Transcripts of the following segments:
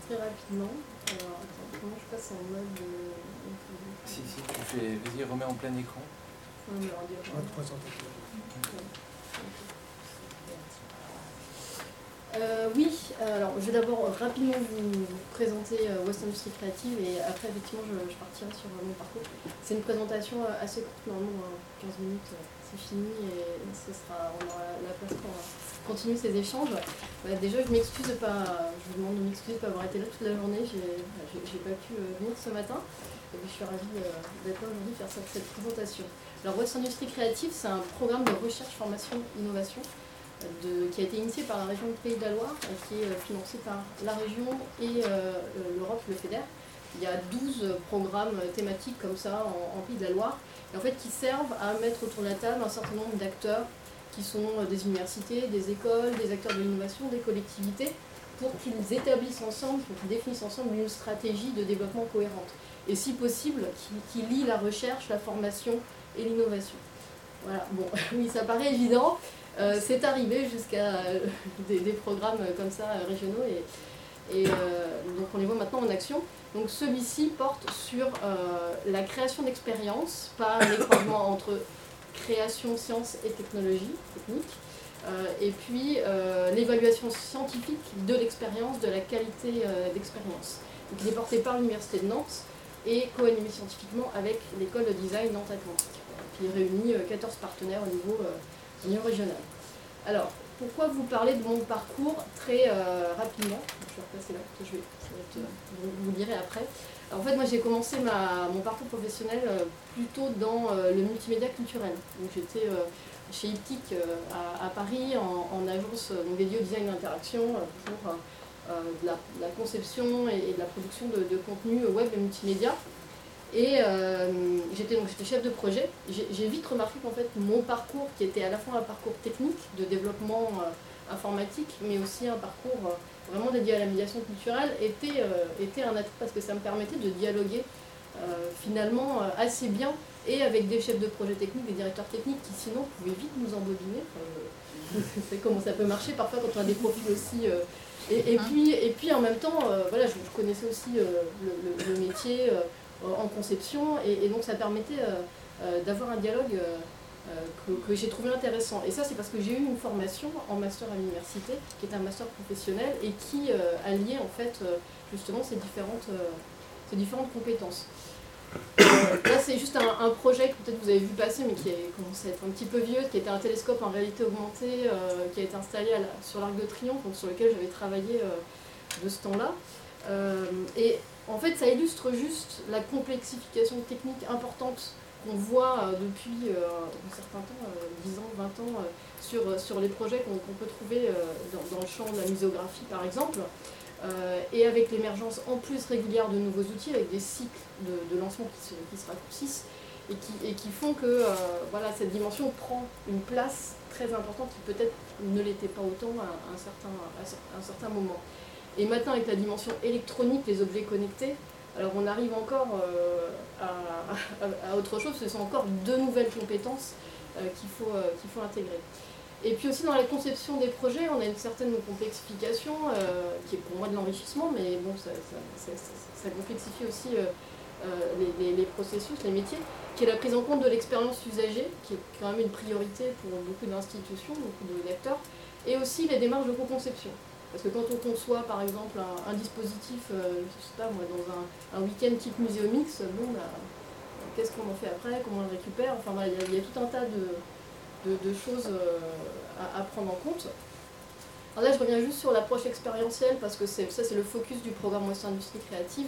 très rapidement. Alors, attends, comment je passe en mode... Si, tu fais, vas-y, remets en plein écran. Non, mais on dirait... Oui, alors je vais d'abord rapidement vous présenter West Industries Creative et après effectivement je partirai sur mon parcours. C'est une présentation assez courte, normalement 15 minutes c'est fini et on aura la place pour continuer ces échanges. Déjà je vous demande de m'excuser de ne pas avoir été là toute la journée, j'ai pas pu venir ce matin et puis je suis ravie d'être là aujourd'hui faire cette présentation. Alors West Industries Creative c'est un programme de recherche, formation, innovation qui a été initié par la région du Pays de la Loire, qui est financé par la région et l'Europe, le FEDER. Il y a 12 programmes thématiques comme ça en Pays de la Loire, et en fait qui servent à mettre autour de la table un certain nombre d'acteurs qui sont des universités, des écoles, des acteurs de l'innovation, des collectivités, pour qu'ils établissent ensemble, pour qu'ils définissent ensemble une stratégie de développement cohérente. Et si possible, qui lie la recherche, la formation et l'innovation. Voilà, bon, oui, ça paraît évident. C'est arrivé jusqu'à des programmes comme ça régionaux et donc on les voit maintenant en action. Donc celui-ci porte sur la création d'expériences par les croisements entre création, sciences et technologie, technique, et puis l'évaluation scientifique de l'expérience, de la qualité d'expérience. Donc il est porté par l'Université de Nantes et co-animé scientifiquement avec l'école de design Nantes-Atlantique, qui réunit 14 partenaires au niveau régional. Alors, pourquoi vous parler de mon parcours très rapidement? Je vais repasser là, vous le direz après. Alors, en fait, moi j'ai commencé mon parcours professionnel plutôt dans le multimédia culturel. Donc j'étais chez Iptic à Paris en agence dédiée au design d'interaction pour de la conception et de la production de contenu web et multimédia. Et j'étais chef de projet. J'ai vite remarqué qu'en fait mon parcours, qui était à la fois un parcours technique de développement informatique, mais aussi un parcours vraiment dédié à la médiation culturelle, était un atout parce que ça me permettait de dialoguer finalement assez bien et avec des chefs de projet techniques, des directeurs techniques qui sinon pouvaient vite nous embobiner. C'est comment ça peut marcher parfois quand on a des profils aussi... Et puis en même temps, voilà, je connaissais aussi le métier en conception et donc ça permettait d'avoir un dialogue que j'ai trouvé intéressant. Et ça c'est parce que j'ai eu une formation en master à l'université qui est un master professionnel et qui alliait en fait justement ces différentes compétences. Là c'est juste un projet que peut-être vous avez vu passer mais qui commence à être un petit peu vieux, qui était un télescope en réalité augmentée qui a été installé sur l'Arc de Triomphe, donc sur lequel j'avais travaillé de ce temps-là. Et en fait ça illustre juste la complexification technique importante qu'on voit depuis un certain temps, 10 ans, 20 ans, sur les projets qu'on peut trouver dans le champ de la muséographie par exemple. Et avec l'émergence en plus régulière de nouveaux outils, avec des cycles de lancement qui se raccourcissent et qui font que voilà, cette dimension prend une place très importante qui peut-être ne l'était pas autant à un certain moment. Et maintenant avec la dimension électronique, les objets connectés, alors on arrive encore à autre chose, ce sont encore de nouvelles compétences qu'il faut intégrer. Et puis aussi dans la conception des projets, on a une certaine complexification qui est pour moi de l'enrichissement, mais bon, ça complexifie aussi les processus, les métiers, qui est la prise en compte de l'expérience usagée, qui est quand même une priorité pour beaucoup d'institutions, beaucoup d'acteurs, et aussi les démarches de co-conception. Parce que quand on conçoit par exemple un dispositif, je sais pas moi, dans un week-end type Muséomix, bon, qu'est-ce qu'on en fait après, comment on le récupère, enfin voilà, il y a tout un tas de choses à prendre en compte. Alors là, je reviens juste sur l'approche expérientielle parce que ça, c'est le focus du programme West Industries Creative.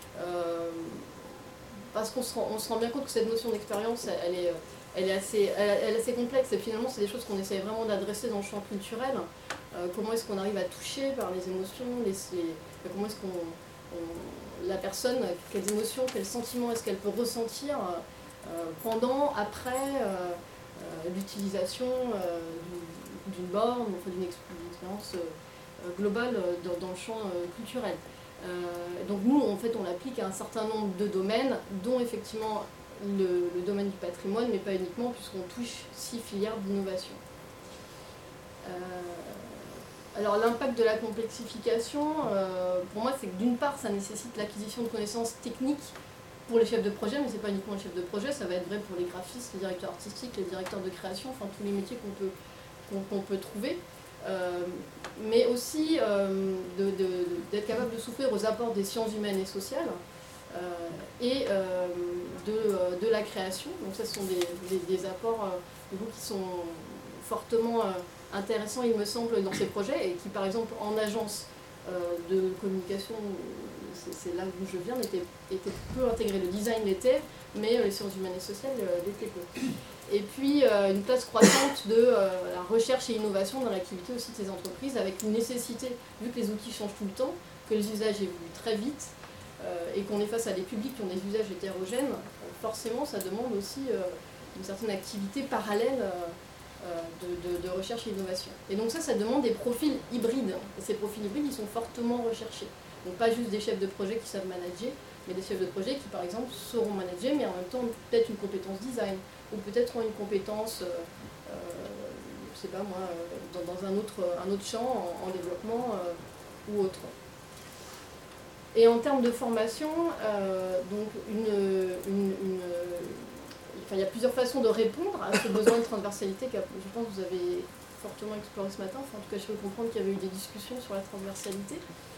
Parce qu'on se rend bien compte que cette notion d'expérience, elle est assez complexe et finalement, c'est des choses qu'on essaie vraiment d'adresser dans le champ culturel. Comment est-ce qu'on arrive à toucher par les émotions, comment est-ce la personne, quelles émotions, quels sentiments est-ce qu'elle peut ressentir pendant, après l'utilisation d'une borne, enfin, d'une expérience globale dans le champ culturel. Donc nous, en fait, on l'applique à un certain nombre de domaines, dont effectivement le domaine du patrimoine, mais pas uniquement, puisqu'on touche 6 filières d'innovation. Alors l'impact de la complexification, pour moi, c'est que d'une part, ça nécessite l'acquisition de connaissances techniques pour les chefs de projet, mais c'est pas uniquement les chefs de projet, ça va être vrai pour les graphistes, les directeurs artistiques, les directeurs de création, enfin tous les métiers qu'on peut trouver. Mais aussi d'être capable de s'ouvrir aux apports des sciences humaines et sociales et de la création. Donc ça, ce sont des apports qui sont fortement intéressants, il me semble, dans ces projets, et qui, par exemple, en agence de communication, c'est là d'où je viens, était peu intégré. Le design l'était, mais les sciences humaines et sociales l'étaient peu. Et puis une place croissante de la recherche et innovation dans l'activité aussi de ces entreprises, avec une nécessité, vu que les outils changent tout le temps, que les usages évoluent très vite, et qu'on est face à des publics qui ont des usages hétérogènes, forcément ça demande aussi une certaine activité parallèle de recherche et innovation. Et donc ça demande des profils hybrides, et ces profils hybrides ils sont fortement recherchés. Donc pas juste des chefs de projet qui savent manager, mais des chefs de projet qui par exemple sauront manager, mais en même temps peut-être une compétence design, ou peut-être une compétence, je sais pas moi, dans un autre champ, en développement ou autre. Et en termes de formation, donc il y a plusieurs façons de répondre à ce besoin de transversalité que je pense que vous avez fortement exploré ce matin. Enfin, en tout cas, je peux comprendre qu'il y avait eu des discussions sur la transversalité.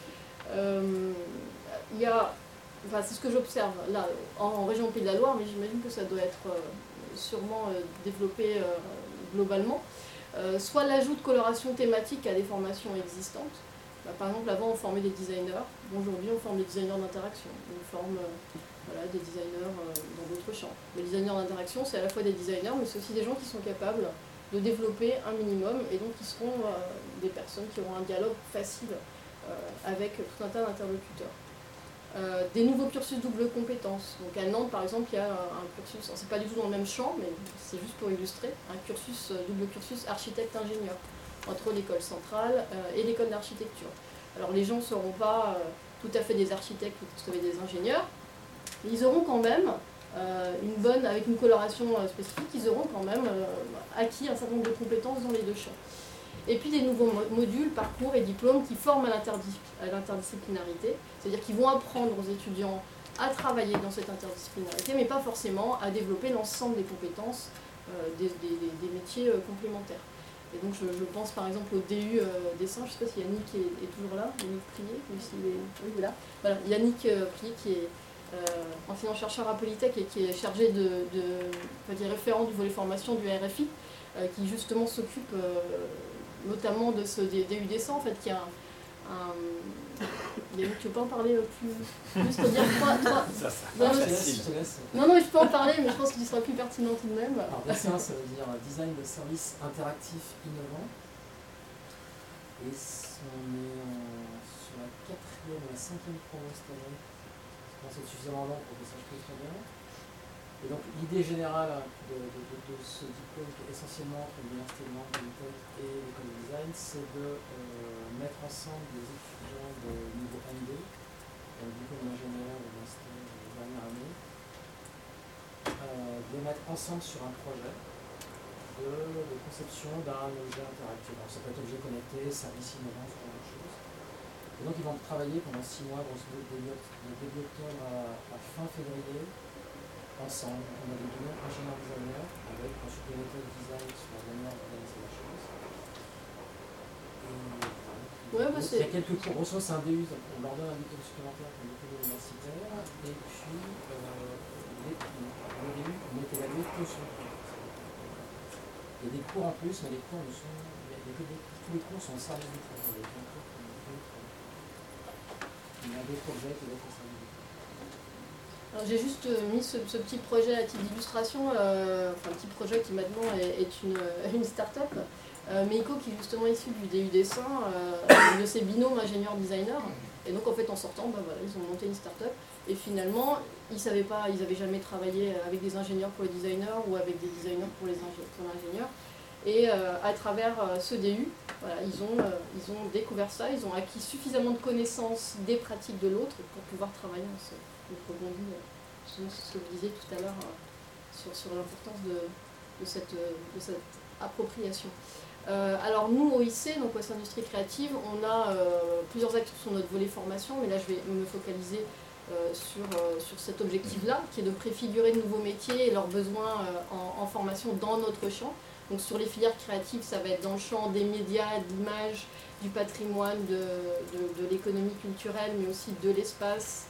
C'est ce que j'observe là en région Pays de la Loire, mais j'imagine que ça doit être sûrement développé globalement. Soit l'ajout de coloration thématique à des formations existantes. Par exemple, avant on formait des designers. Aujourd'hui on forme des designers d'interaction. On forme des designers dans d'autres champs. Les designers d'interaction, c'est à la fois des designers, mais c'est aussi des gens qui sont capables de développer un minimum, et donc qui seront des personnes qui auront un dialogue facile avec tout un tas d'interlocuteurs. Des nouveaux cursus double compétences. Donc à Nantes par exemple, il y a un cursus, c'est pas du tout dans le même champ, mais c'est juste pour illustrer, un cursus, double cursus architecte-ingénieur entre l'école centrale et l'école d'architecture. Alors les gens ne seront pas tout à fait des architectes ou tout à fait des ingénieurs, mais ils auront quand même avec une coloration spécifique, ils auront quand même acquis un certain nombre de compétences dans les deux champs. Et puis des nouveaux modules, parcours et diplômes qui forment à l'interdisciplinarité, c'est-à-dire qu'ils vont apprendre aux étudiants à travailler dans cette interdisciplinarité, mais pas forcément à développer l'ensemble des compétences des métiers complémentaires. Et donc je pense par exemple au DU dessin, je ne sais pas si Yannick est toujours là, Yannick Prier, oui voilà. Voilà, Yannick Prier qui est enseignant-chercheur à Polytech et qui est chargé de référent du volet formation du RFI, qui justement s'occupe notamment de ce DU dessin, en fait, qui a tu veux pas en parler plus juste dire trois... Non, mais je peux en parler, mais je pense qu'il sera plus pertinent tout de même. Alors, dessin, ça veut dire design de services interactifs innovants. Et on est sur la 4e et la 5e promo cette année. Je pense que c'est suffisamment long pour que ça se passe très bien. Et donc l'idée générale de ce diplôme, qui est essentiellement entre l'Université de Nantes, Polytech et l'école de design, c'est de mettre ensemble des étudiants de niveau M2, diplôme d'ingénieur ou master de dernière année, de les mettre ensemble sur un projet de conception d'un objet interactif. Alors ça peut être objet connecté, service innovant, ce genre de choses. Et donc ils vont travailler pendant 6 mois, grosso modo, de début octobre à fin février, ensemble. On a des binômes ingénieur-designer avec un supplémentaire de design sur la manière d'organiser la chose. Il y a quelques cours, grosso modo c'est un DU, on leur donne un diplôme supplémentaire comme diplôme universitaire, et puis le DU, on est évalué que sur le projet. Il y a des cours en plus, mais les cours ne sont. Tous les cours sont au service du projet. Il y a des projets qui doivent être au service du projet. Alors j'ai juste mis ce petit projet à titre d'illustration, un petit projet qui maintenant est une start-up, Meiko, qui est justement issu du DU dessin, de ses binômes ingénieurs-designers. Et donc en fait en sortant, ils ont monté une start-up. Et finalement, ils n'avaient jamais travaillé avec des ingénieurs pour les designers ou avec des designers pour l'ingénieur. Et à travers ce DU, ils ont découvert ça, ils ont acquis suffisamment de connaissances des pratiques de l'autre pour pouvoir travailler ensemble. Donc je rebondis sur ce que vous disiez tout à l'heure sur l'importance de cette appropriation. Alors nous, au IC, donc Ouest Industrie Créative, on a plusieurs actions sur notre volet formation, mais là je vais me focaliser sur cet objectif-là, qui est de préfigurer de nouveaux métiers et leurs besoins en formation dans notre champ. Donc sur les filières créatives, ça va être dans le champ des médias, de l'image, du patrimoine, de l'économie culturelle, mais aussi de l'espace,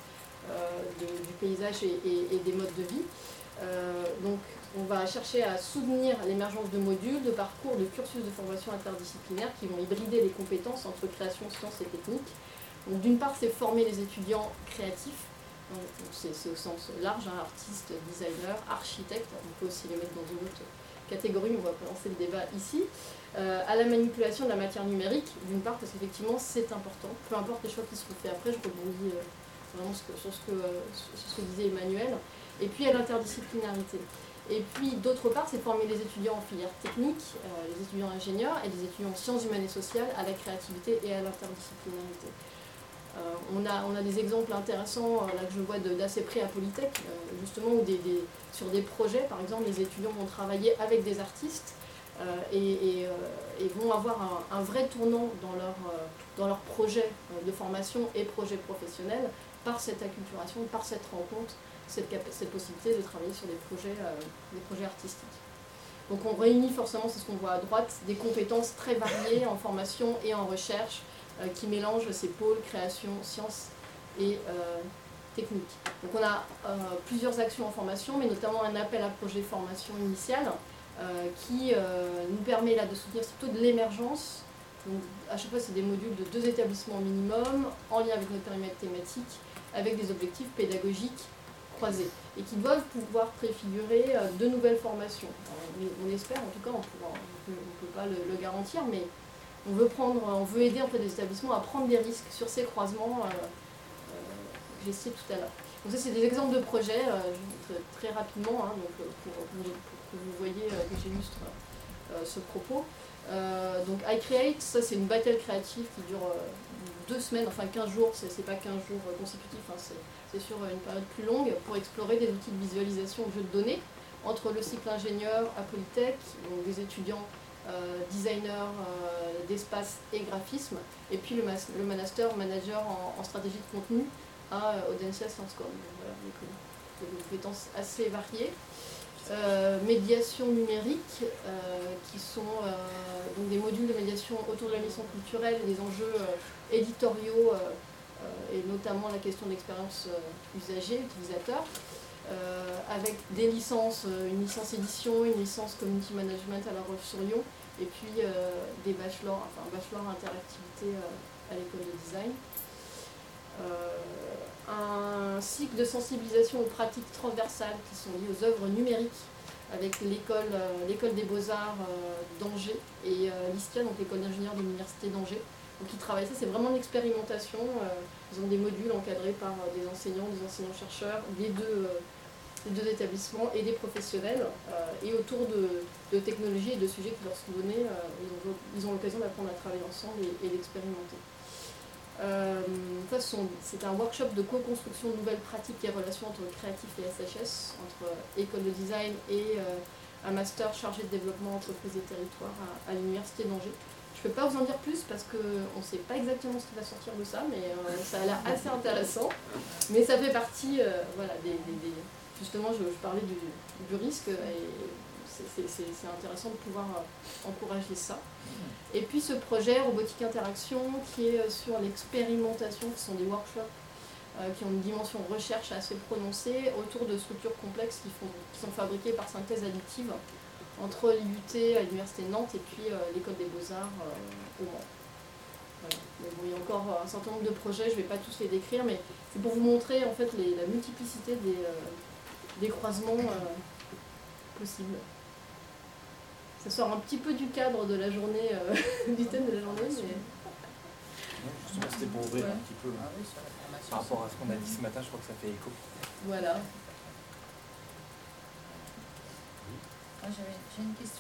du paysage et des modes de vie. Donc on va chercher à soutenir l'émergence de modules, de parcours, de cursus de formation interdisciplinaires qui vont hybrider les compétences entre création, sciences et techniques. Donc d'une part, c'est former les étudiants créatifs, c'est au sens large, hein, artistes, designers, architectes, on peut aussi les mettre dans une autre catégorie, mais on va lancer le débat ici, à la manipulation de la matière numérique, d'une part, parce qu'effectivement c'est important, peu importe les choix qui seront faits après, je rebondis vraiment sur ce que disait Emmanuel, et puis à l'interdisciplinarité. Et puis d'autre part, c'est former les étudiants en filière technique, les étudiants ingénieurs et les étudiants en sciences humaines et sociales à la créativité et à l'interdisciplinarité. On a des exemples intéressants là, que je vois d'assez près à Polytech, justement, où sur des projets, par exemple, les étudiants vont travailler avec des artistes et vont avoir un vrai tournant dans leur projet de formation et projet professionnel par cette acculturation, par cette rencontre, cette possibilité de travailler sur des projets artistiques. Donc on réunit forcément, c'est ce qu'on voit à droite, des compétences très variées en formation et en recherche qui mélangent ces pôles création, sciences et technique. Donc on a plusieurs actions en formation, mais notamment un appel à projet formation initiale qui nous permet là de soutenir plutôt de l'émergence. Donc à chaque fois c'est des modules de 2 établissements minimum en lien avec notre périmètre thématique, avec des objectifs pédagogiques croisés et qui doivent pouvoir préfigurer de nouvelles formations. Alors, on espère, en tout cas, on ne peut pas le garantir, mais on veut aider en fait, les établissements à prendre des risques sur ces croisements que j'ai cités tout à l'heure. Donc ça c'est des exemples de projets, très rapidement, hein, donc, pour que vous voyez que j'illustre ce propos. Donc iCreate, ça c'est une battle créative qui dure 2 semaines, enfin 15 jours, c'est pas 15 jours consécutifs, hein, c'est sur une période plus longue, pour explorer des outils de visualisation de jeux de données entre le cycle ingénieur à Polytech, donc des étudiants designers d'espace et graphisme, et puis le master manager en stratégie de contenu à Audencia Sciences Com. Voilà, des compétences assez variées. Médiation numérique, qui sont donc des modules de médiation autour de la mission culturelle et des enjeux éditoriaux, et notamment la question de l'expérience usager, utilisateur, avec des licences, une licence édition, une licence community management à La Roche-sur-Yon, et puis des bachelors, enfin un bachelor interactivité à l'école de design. Un cycle de sensibilisation aux pratiques transversales qui sont liées aux œuvres numériques avec l'école des beaux-arts d'Angers et l'ISTIA, donc l'école d'ingénieurs de l'université d'Angers. Donc ils travaillent ça, c'est vraiment une expérimentation. Ils ont des modules encadrés par des enseignants-chercheurs, des deux établissements et des professionnels. Et autour de technologies et de sujets qui leur sont donnés, ils ont l'occasion d'apprendre à travailler ensemble et d'expérimenter. C'est un workshop de co-construction de nouvelles pratiques et relations entre créatifs et SHS, entre école de design et un master chargé de développement entreprise et territoire à l'université d'Angers. Je ne peux pas vous en dire plus parce qu'on ne sait pas exactement ce qui va sortir de ça, mais ça a l'air assez intéressant. Mais ça fait partie, voilà, justement, je parlais du risque et c'est intéressant de pouvoir encourager ça. Et puis ce projet Robotique Interaction qui est sur l'expérimentation, qui sont des workshops qui ont une dimension recherche assez prononcée autour de structures complexes qui sont fabriquées par synthèse additive entre l'IUT à l'université de Nantes et puis l'école des beaux-arts au Mans. Voilà. Mais bon, il y a encore un certain nombre de projets, je ne vais pas tous les décrire, mais c'est pour vous montrer en fait la multiplicité des croisements possibles. Ça sort un petit peu du cadre de la journée, du thème de la journée, mais... Justement, c'était pour ouvrir un petit peu par rapport à ce qu'on a dit ce matin, je crois que ça fait écho. Voilà. J'ai une question.